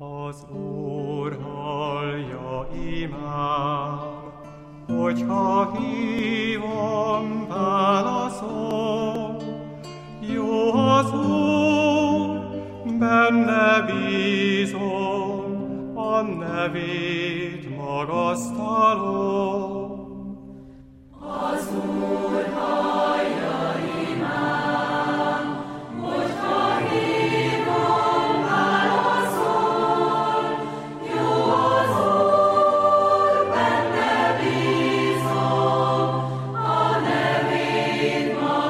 Az Úr hallja imám, hogyha hívom, válaszol. Jó az Úr, benne bízom, a nevét magasztalom. Az Úr hallja imám, hogyha hívom, válaszol. Jó az Úr, benne bízom, a nevét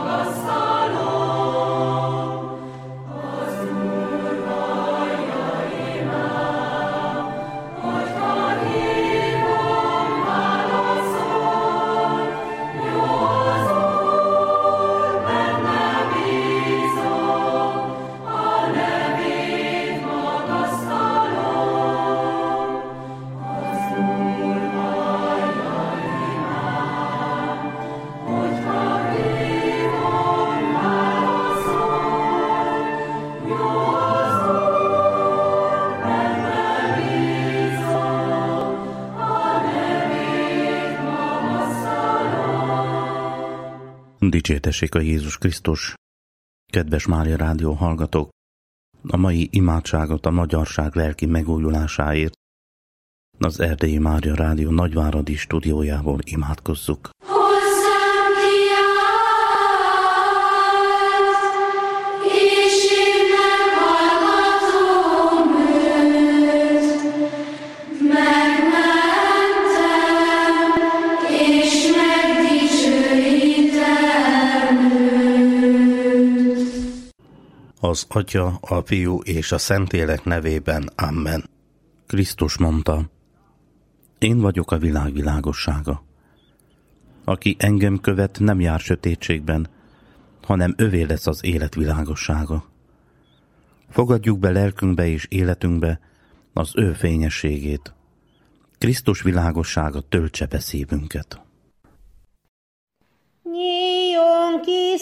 magasztalom. Az Úr hallja imám, hogyha hívom, válaszol. Jó az Úr, benne bízom, a nevét magasztalom. Az Úr hallja imám, hogyha hívom, válaszol. Jó az Úr, benne bízom, a nevét magasztalom. Dicsértessék a Jézus Krisztus! Kedves Mária Rádió hallgatók! A mai imádságot a magyarság lelki megújulásáért az Erdélyi Mária Rádió nagyváradi stúdiójából imádkozzuk. Hozzám kiállt, és én meghallgatom őt. Megmentem, és megdicsőítem őt. Az Atya, a Fiú és a Szentlélek nevében. Amen. Krisztus mondta: Én vagyok a világ világossága. Aki engem követ, nem jár sötétségben, hanem övé lesz az élet világossága. Fogadjuk be lelkünkbe és életünkbe az ő fényességét. Krisztus világossága töltse be szívünket. Nyíljon ki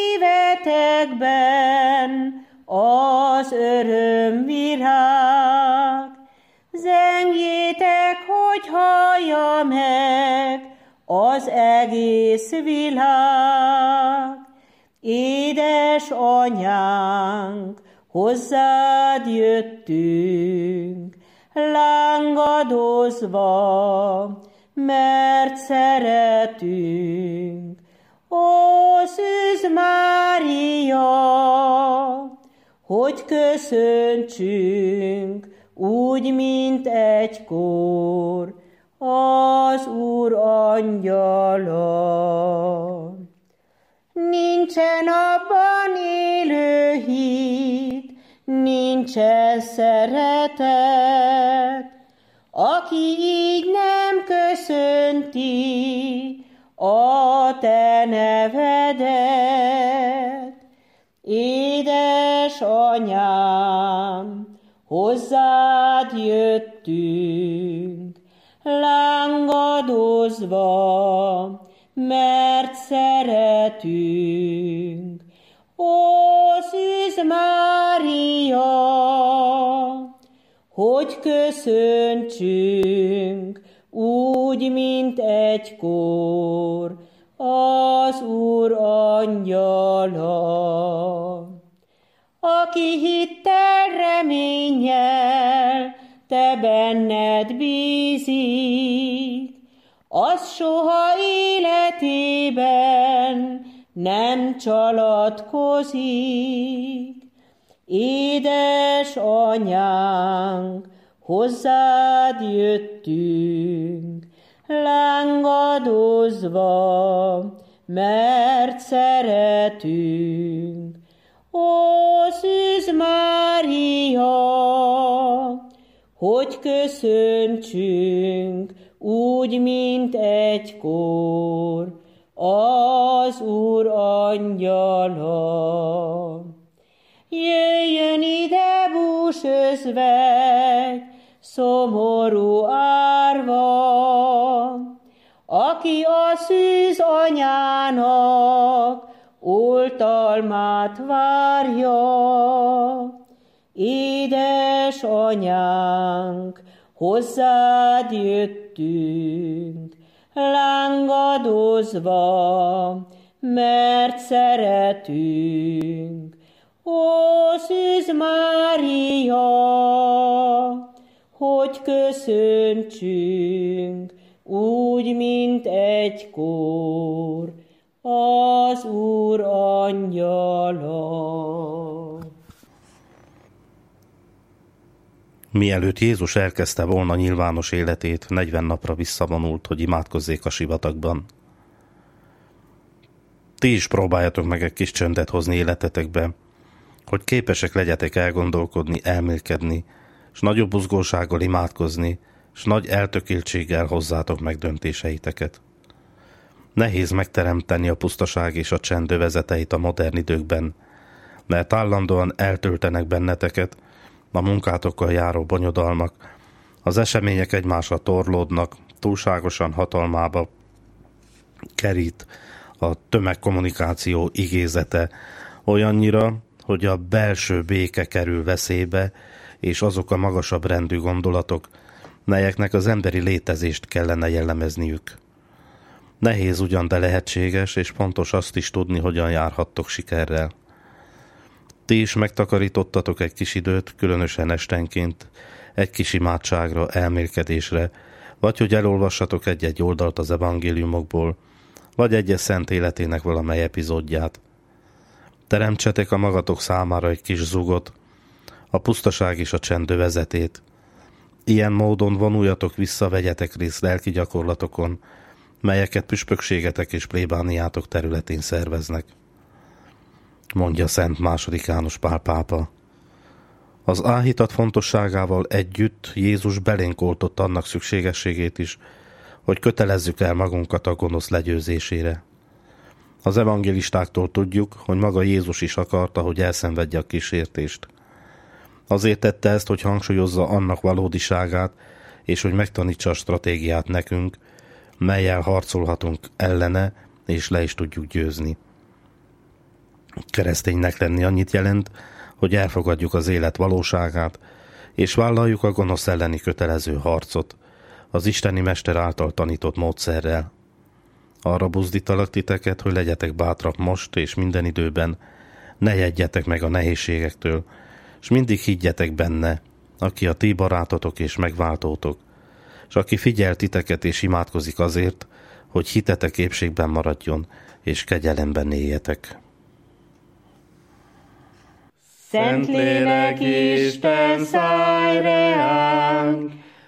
szívetekben az örömvirág, zengjétek, hogy hallja meg az egész világ. Édes anyánk, hozzád jöttünk, lángadozva, mert szeretünk. Ó, Szűz Mária, hogy köszöntsünk úgy, mint egykor az Úr angyala. Nincsen abban élő hit, nincsen szeretet, aki így nem köszönti a te nevedet. Édes anyám, hozzád jöttünk, lángadozva, mert szeretünk. Ó, Szűz Mária, hogy köszöntsünk úgy, mint egykor az Úr angyala. Aki hittel, reménnyel te benned bízik, az soha életében nem csalatkozik. Édes anyánk, hozzád jöttünk, lángadozva, mert szeretünk. Ó, Szűz Mária, hogy köszöntsünk úgy, mint egykor az Úr angyala. Jöjjön ide, bús özvegy, szomorú árva, aki a szűz anyának oltalmát várja. Édes édesanyánk, hozzád jöttünk, lángadozva, mert szeretünk. Ó, Szűz Mária, hogy köszöntsünk, úgy, mint egykor, az Úr angyala. Mielőtt Jézus elkezdte volna nyilvános életét, 40 napra visszavonult, hogy imádkozzék a sivatagban. Ti is próbáljatok meg egy kis csöndet hozni életetekbe, hogy képesek legyetek elgondolkodni, elmélkedni, s nagyobb buzgósággal imádkozni, s nagy eltökéltséggel hozzátok meg döntéseiteket. Nehéz megteremteni a pusztaság és a csend övezeteit a modern időkben, mert állandóan eltöltenek benneteket a munkátokkal járó bonyodalmak, az események egymásra torlódnak, túlságosan hatalmába kerít a tömegkommunikáció igézete olyannyira, hogy a belső béke kerül veszélybe, és azok a magasabb rendű gondolatok, melyeknek az emberi létezést kellene jellemezniük. Nehéz ugyan, de lehetséges, és fontos azt is tudni, hogyan járhattok sikerrel. Ti is megtakarítottatok egy kis időt, különösen estenként, egy kis imádságra, elmélkedésre, vagy hogy elolvassatok egy-egy oldalt az evangéliumokból, vagy egyes szent életének valamely epizódját. Teremtsetek a magatok számára egy kis zugot, a pusztaság és a csend övezetét. Ilyen módon vonuljatok vissza, vegyetek részt lelki gyakorlatokon, melyeket püspökségetek és plébániátok területén szerveznek, mondja Szent II. János Pál pápa. Az áhítat fontosságával együtt Jézus belénk oltott annak szükségességét is, hogy kötelezzük el magunkat a gonosz legyőzésére. Az evangélistáktól tudjuk, hogy maga Jézus is akarta, hogy elszenvedje a kísértést. Azért tette ezt, hogy hangsúlyozza annak valódiságát, és hogy megtanítsa a stratégiát nekünk, mellyel harcolhatunk ellene, és le is tudjuk győzni. Kereszténynek lenni annyit jelent, hogy elfogadjuk az élet valóságát, és vállaljuk a gonosz elleni kötelező harcot, az isteni mester által tanított módszerrel. Arra buzdítalak titeket, hogy legyetek bátrak most és minden időben, ne jegyetek meg a nehézségektől, és mindig higgyetek benne, aki a ti barátotok és megváltótok, és aki figyel titeket és imádkozik azért, hogy hitetek épségben maradjon, és kegyelemben éljetek. Szentlélek Isten szállj reánk,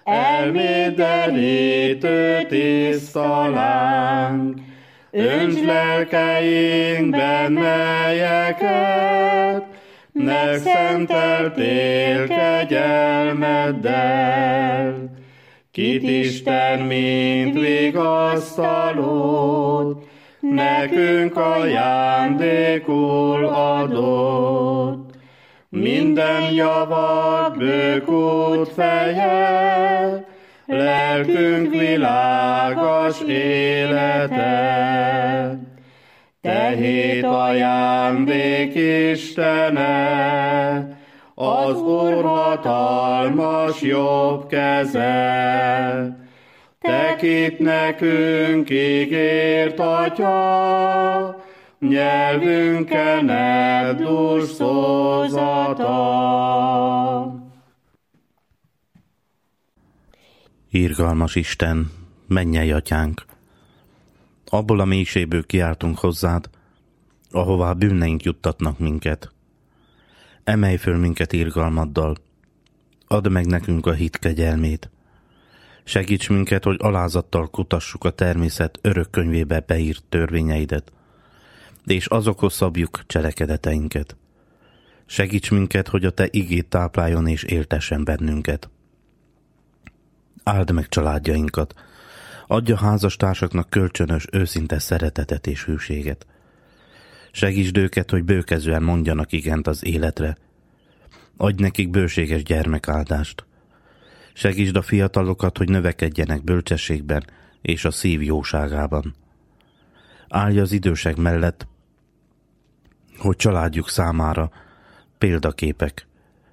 elméderítő tiszta láng. Öntsd lelkeinkben, melyeket megszenteltél kegyelmeddel. Kit Isten, mint vigasztalód, nekünk ajándékul adott. Minden javat bőkút feje, lelkünk világos élete. Te hét ajándék Istene, az Úr hatalmas jobb keze. Tekint nekünk ígért Atya, nyelvünkön eddus szózata. Irgalmas Isten, mennyei Atyánk! Abból a mélységből kiáltunk hozzád, ahová bűneink juttatnak minket. Emelj föl minket irgalmaddal, add meg nekünk a hit kegyelmét. Segíts minket, hogy alázattal kutassuk a természet örök könyvébe beírt törvényeidet, és azokhoz szabjuk cselekedeteinket. Segíts minket, hogy a te igét tápláljon és éltessen bennünket. Áld meg családjainkat, adj a házastársaknak kölcsönös, őszinte szeretetet és hűséget. Segítsd őket, hogy bőkezően mondjanak igent az életre. Adj nekik bőséges gyermekáldást. Segítsd a fiatalokat, hogy növekedjenek bölcsességben és a szív jóságában. Állj az idősek mellett, hogy családjuk számára példaképek.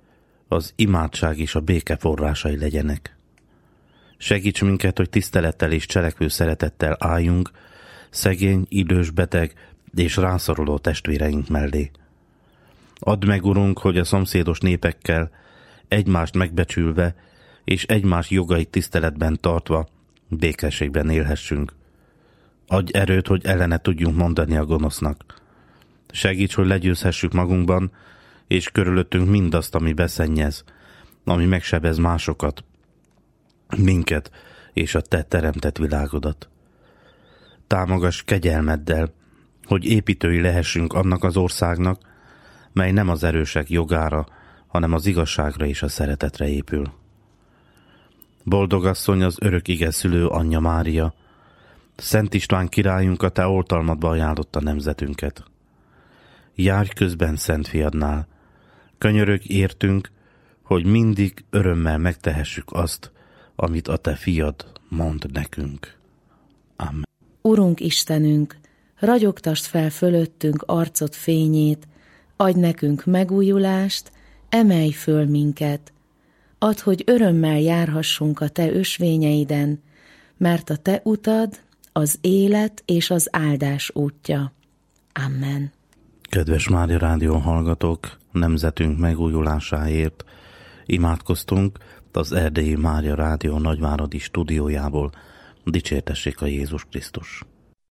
az imádság és a béke forrásai legyenek. Segíts minket, hogy tisztelettel és cselekvő szeretettel álljunk szegény, idős, beteg és rászoruló testvéreink mellé. Add meg, Urunk, hogy a szomszédos népekkel egymást megbecsülve és egymás jogait tiszteletben tartva békességben élhessünk. Adj erőt, hogy ellene tudjunk mondani a gonosznak. Segíts, hogy legyőzhessük magunkban és körülöttünk mindazt, ami beszennyez, ami megsebez másokat, minket és a te teremtett világodat. Támogass kegyelmeddel, hogy építői lehessünk annak az országnak, mely nem az erősek jogára, hanem az igazságra és a szeretetre épül. Boldog asszony, az örök ige szülő anyja Mária, Szent István királyunk, a te oltalmadba ajánlotta nemzetünket. Járj közben Szent Fiadnál, könyörögj értünk, hogy mindig örömmel megtehessük azt, amit a te fiad mond nekünk. Amen. Urunk Istenünk, ragyogtasd fel fölöttünk arcod fényét, adj nekünk megújulást, emelj föl minket. Add, hogy örömmel járhassunk a te ösvényeiden, mert a te utad az élet és az áldás útja. Amen. Kedves Mária Rádió hallgatók, nemzetünk megújulásáért imádkoztunk az Erdélyi Mária Rádió nagyváradi stúdiójából. Dicsértessék a Jézus Krisztus!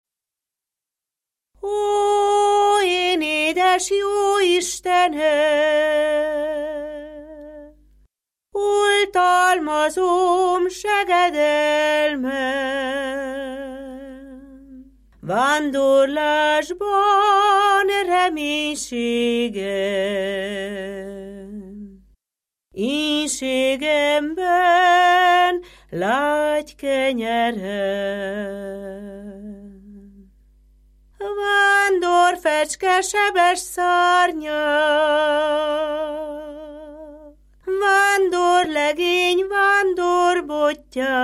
Ó, én édes jó Istenem, oltalmazom segedelmem, vándorlásban reménységem, ínségemben lágy kenyerem. Vándorfecske sebes szárnyak, vándorlegény, vándorbottyák,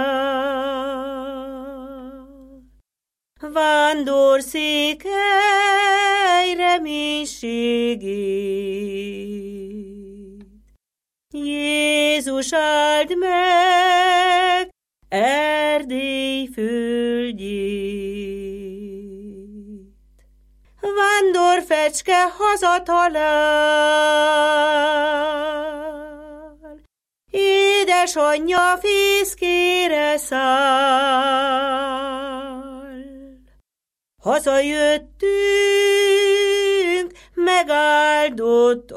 vándorszékely reménységét. Jézus, áld meg Erdély földjét. Vándorfecske hazatalál, édesanyja fészkére száll. Hazajöttünk megáldott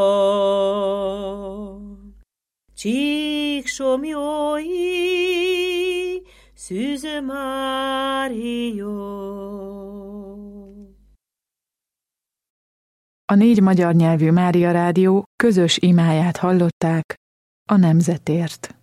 Csíksomjói Szűz Mária. A 4 magyar nyelvű Mária Rádió közös imáját hallották a nemzetért.